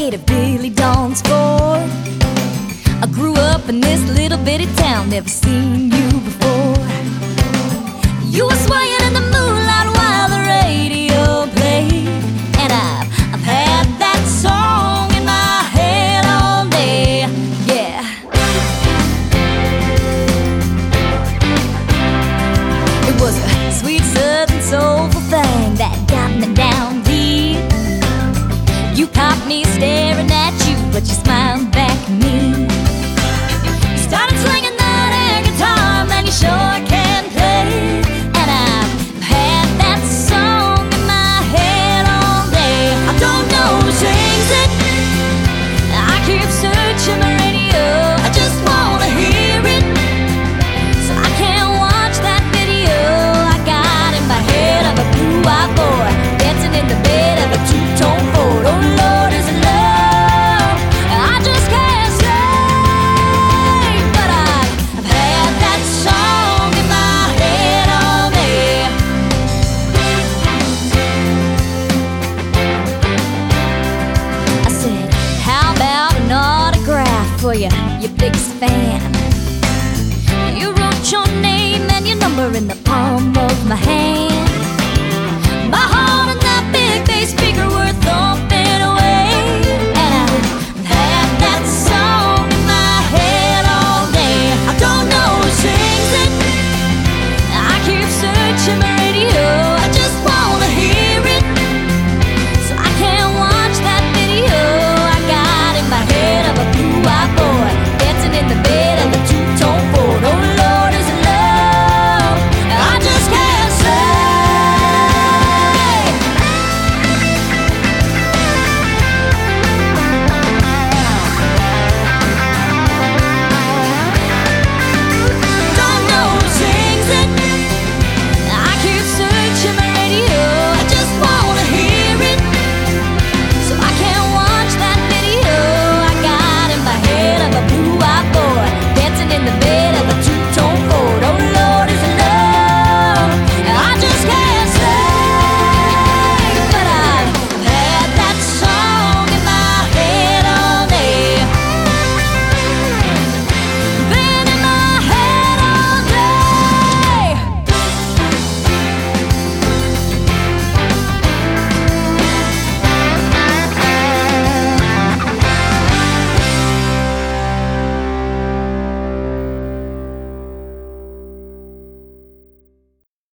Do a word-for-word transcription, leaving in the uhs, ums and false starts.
hate of Billy Dawn's Ford. I grew up in this little bitty town, never seen you before. You were swaying in the moonlight while the radio played, and I've, I've had that song in my head all day, yeah. It was a sweet southern soulful thing that got me down deep. You caught me staring at you, but you smiled back at me. You started slinging that air guitar, man, you sure can play. And I've had that song in my head all day. I don't know who sings it, I keep searching my radio, I just wanna hear it, so I can't watch that video. I got in my head of a blue-eyed boy dancing in the bed of a two-tone Ford. Oh Lord, is it love? I just can't say, but I've, I've had that song in my head all day. I said, how about an autograph for you, your biggest fan? You wrote your name and your number in the palm of my hand. My heart and that big bass speaker were